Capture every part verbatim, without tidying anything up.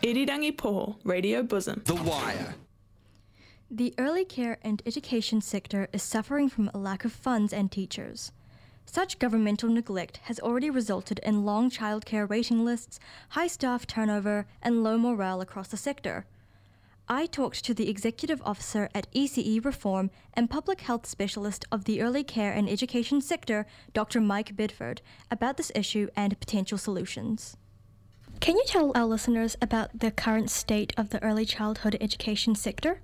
Irirangi Poho, Radio Bosom. The Wire. The early care and education sector is suffering from a lack of funds and teachers. Such governmental neglect has already resulted in long childcare waiting lists, high staff turnover, and low morale across the sector. I talked to the Executive Officer at E C E Reform and Public Health Specialist of the Early Care and Education sector, Doctor Mike Bedford, about this issue and potential solutions. Can you tell our listeners about the current state of the early childhood education sector?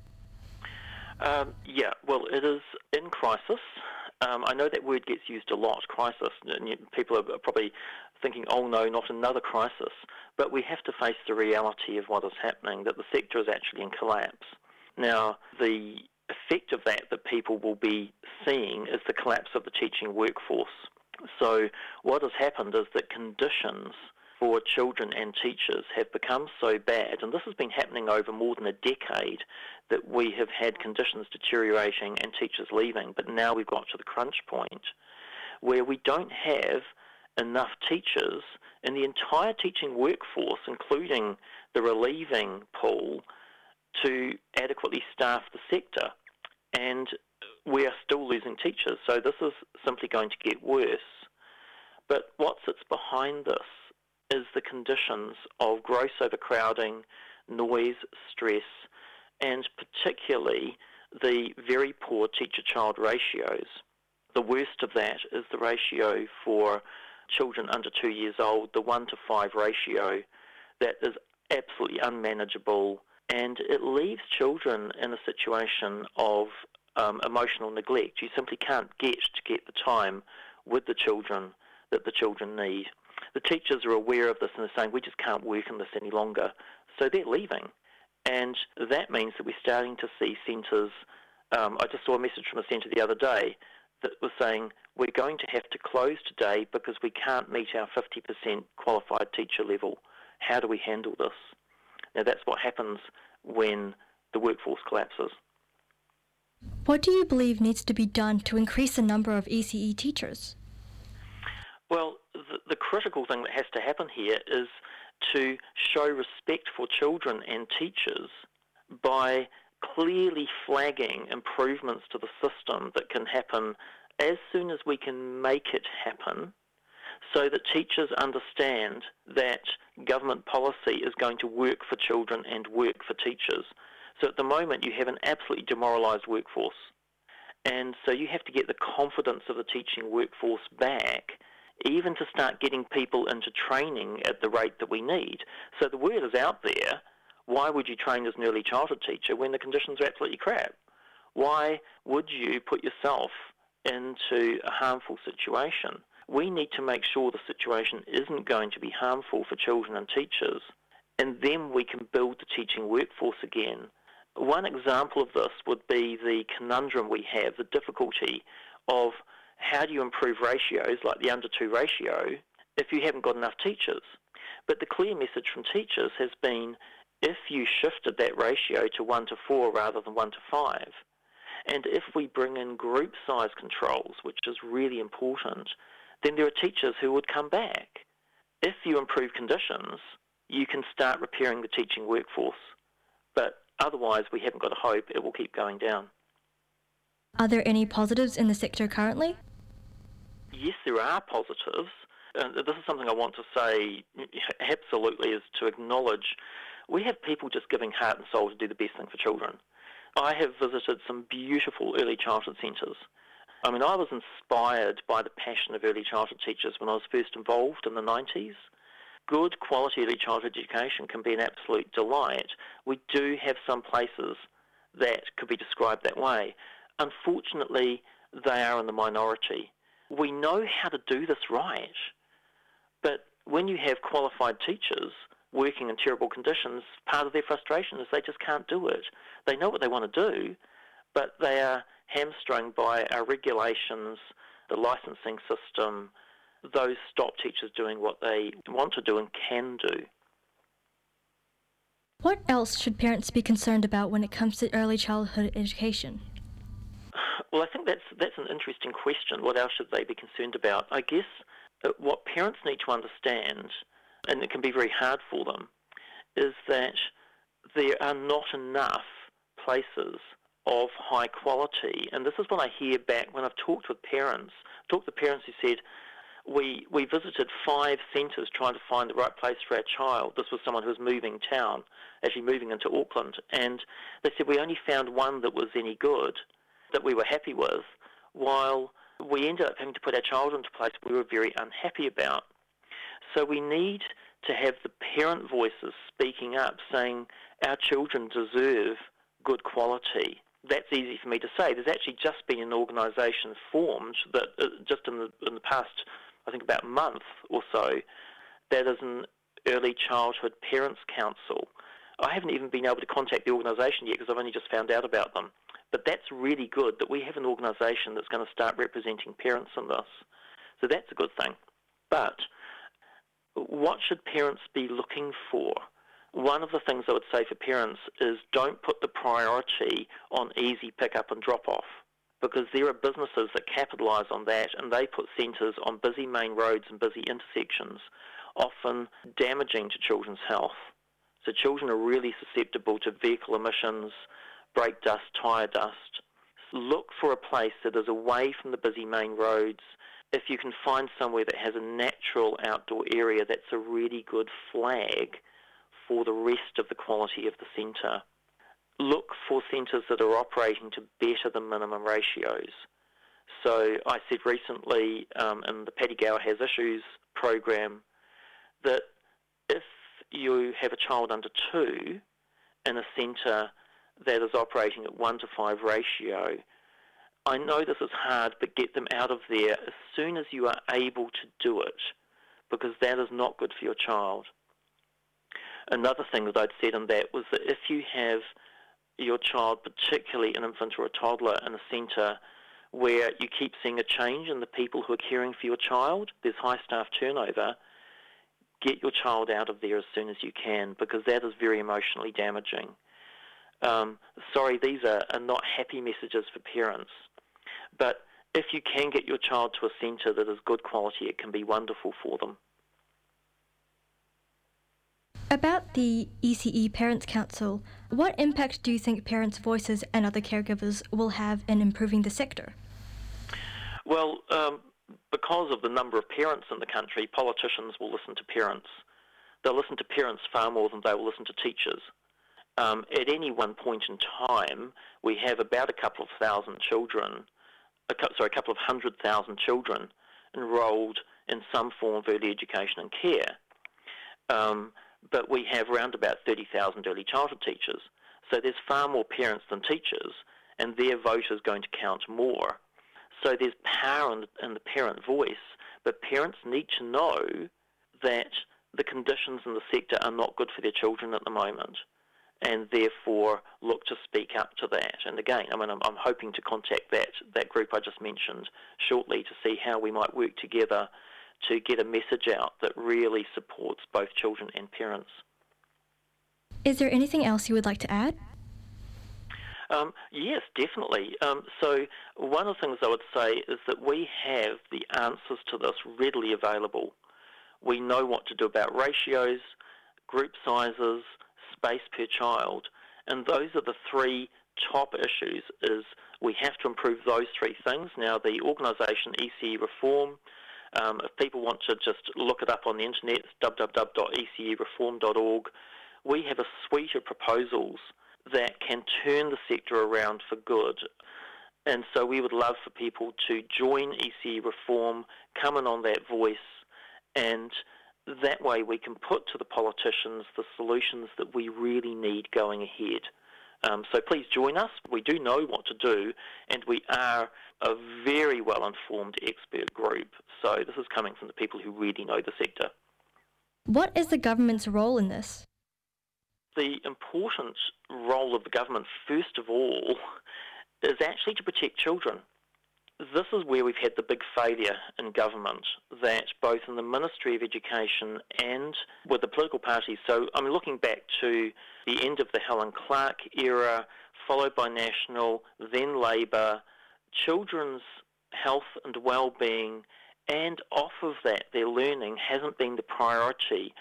Um, yeah, well, it is in crisis. Um, I know that word gets used a lot, crisis, and people are probably thinking, oh no, not another crisis. But we have to face the reality of what is happening, that the sector is actually in collapse. Now, the effect of that that people will be seeing is the collapse of the teaching workforce. So what has happened is that conditions for children and teachers have become so bad, and this has been happening over more than a decade, that we have had conditions deteriorating and teachers leaving, but now we've got to the crunch point where we don't have enough teachers in the entire teaching workforce, including the relieving pool, to adequately staff the sector. And we are still losing teachers, so this is simply going to get worse. But what sits behind this is the conditions of gross overcrowding, noise, stress, and particularly the very poor teacher-child ratios. The worst of that is the ratio for children under two years old, the one to five ratio, that is absolutely unmanageable, and it leaves children in a situation of um, emotional neglect. You simply can't get to get the time with the children that the children need. The teachers are aware of this and are saying, we just can't work in this any longer. So they're leaving. And that means that we're starting to see centres. Um, I just saw a message from a centre the other day that was saying, we're going to have to close today because we can't meet our fifty percent qualified teacher level. How do we handle this? Now that's what happens when the workforce collapses. What do you believe needs to be done to increase the number of E C E teachers? Well, the, the critical thing that has to happen here is to show respect for children and teachers by clearly flagging improvements to the system that can happen as soon as we can make it happen, so that teachers understand that government policy is going to work for children and work for teachers. So at the moment you have an absolutely demoralised workforce, and so you have to get the confidence of the teaching workforce back, even to start getting people into training at the rate that we need. So the word is out there, why would you train as an early childhood teacher when the conditions are absolutely crap? Why would you put yourself into a harmful situation? We need to make sure the situation isn't going to be harmful for children and teachers, and then we can build the teaching workforce again. One example of this would be the conundrum we have, the difficulty of how do you improve ratios like the under two ratio if you haven't got enough teachers? But the clear message from teachers has been, if you shifted that ratio to one to four rather than one to five, and if we bring in group size controls, which is really important, then there are teachers who would come back. If you improve conditions, you can start repairing the teaching workforce. But otherwise, we haven't got a hope. It will keep going down. Are there any positives in the sector currently? Yes, there are positives. And this is something I want to say absolutely, is to acknowledge we have people just giving heart and soul to do the best thing for children. I have visited some beautiful early childhood centres. I mean, I was inspired by the passion of early childhood teachers when I was first involved in the nineties. Good quality early childhood education can be an absolute delight. We do have some places that could be described that way. Unfortunately, they are in the minority. We know how to do this right, but when you have qualified teachers working in terrible conditions, part of their frustration is they just can't do it. They know what they want to do, but they are hamstrung by our regulations, the licensing system. Those stop teachers doing what they want to do and can do. What else should parents be concerned about when it comes to early childhood education? Well, I think that's that's an interesting question. What else should they be concerned about? I guess uh, what parents need to understand, and it can be very hard for them, is that there are not enough places of high quality. And this is what I hear back when I've talked with parents, talked to parents who said, we, we visited five centres trying to find the right place for our child. This was someone who was moving town, actually moving into Auckland. And they said, we only found one that was any good, that we were happy with, while we ended up having to put our child into a place we were very unhappy about. So we need to have the parent voices speaking up, saying our children deserve good quality. That's easy for me to say. There's actually just been an organisation formed that uh, just in the, in the past, I think about a month or so, that is an Early Childhood Parents Council. I haven't even been able to contact the organisation yet because I've only just found out about them. But that's really good that we have an organisation that's going to start representing parents in this. So that's a good thing. But what should parents be looking for? One of the things I would say for parents is don't put the priority on easy pick-up and drop-off, because there are businesses that capitalise on that, and they put centres on busy main roads and busy intersections, often damaging to children's health. So children are really susceptible to vehicle emissions, brake dust, tyre dust. Look for a place that is away from the busy main roads. If you can find somewhere that has a natural outdoor area, that's a really good flag for the rest of the quality of the centre. Look for centres that are operating to better the minimum ratios. So I said recently um, in the Paddy Gower Has Issues program that if you have a child under two in a centre that is operating at one to five ratio, I know this is hard, but get them out of there as soon as you are able to do it, because that is not good for your child. Another thing that I'd said in that was that if you have your child, particularly an infant or a toddler, in a centre where you keep seeing a change in the people who are caring for your child, there's high staff turnover, get your child out of there as soon as you can, because that is very emotionally damaging. Um, sorry, these are, are not happy messages for parents, but if you can get your child to a centre that is good quality, it can be wonderful for them. About the E C E Parents Council, what impact do you think parents' voices and other caregivers will have in improving the sector? Well, um, because of the number of parents in the country, politicians will listen to parents. They'll listen to parents far more than they will listen to teachers. Um, at any one point in time, we have about a couple of thousand children, a, sorry, a couple of hundred thousand children enrolled in some form of early education and care. Um, but we have around about thirty thousand early childhood teachers. So there's far more parents than teachers, and their vote is going to count more. So there's power in, in the parent voice, but parents need to know that the conditions in the sector are not good for their children at the moment, and therefore look to speak up to that. And again, I mean, I'm, I'm hoping to contact that, that group I just mentioned shortly to see how we might work together to get a message out that really supports both children and parents. Is there anything else you would like to add? Um, yes, definitely. Um, so one of the things I would say is that we have the answers to this readily available. We know what to do about ratios, group sizes, space per child, and those are the three top issues. Is we have to improve those three things. Now, the organisation E C E Reform, um, if people want to just look it up on the internet, it's w w w dot e c e reform dot org. We have a suite of proposals that can turn the sector around for good. And so we would love for people to join E C E Reform, come in on that voice, and that way we can put to the politicians the solutions that we really need going ahead. Um, so please join us. We do know what to do, and we are a very well-informed expert group. So this is coming from the people who really know the sector. What is the government's role in this? The important role of the government, first of all, is actually to protect children. This is where we've had the big failure in government, that both in the Ministry of Education and with the political parties, so I'm looking back to the end of the Helen Clark era, followed by National, then Labour, children's health and well-being, and off of that, their learning hasn't been the priority.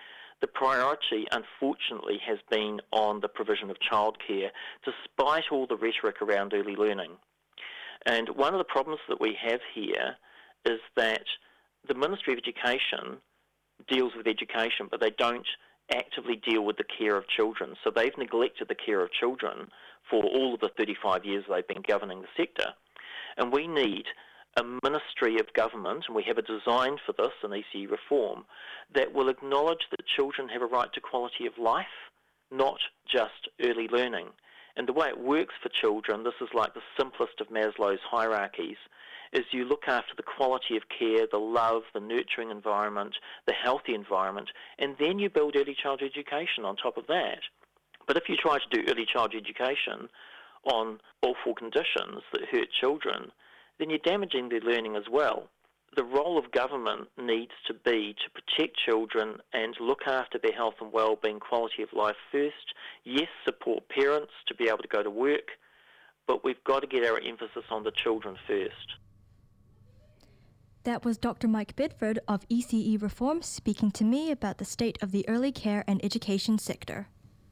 the priority, unfortunately, has been on the provision of childcare, despite all the rhetoric around early learning. And one of the problems that we have here is that the Ministry of Education deals with education, but they don't actively deal with the care of children. So they've neglected the care of children for all of the thirty-five years they've been governing the sector. And we need a ministry of government, and we have a design for this in E C E reform, that will acknowledge that children have a right to quality of life, not just early learning. And the way it works for children, this is like the simplest of Maslow's hierarchies, is you look after the quality of care, the love, the nurturing environment, the healthy environment, and then you build early childhood education on top of that. But if you try to do early childhood education on awful conditions that hurt children, then you're damaging their learning as well. The role of government needs to be to protect children and look after their health and well-being, quality of life first. Yes, support parents to be able to go to work, but we've got to get our emphasis on the children first. That was Doctor Mike Bedford of E C E Reform speaking to me about the state of the early care and education sector.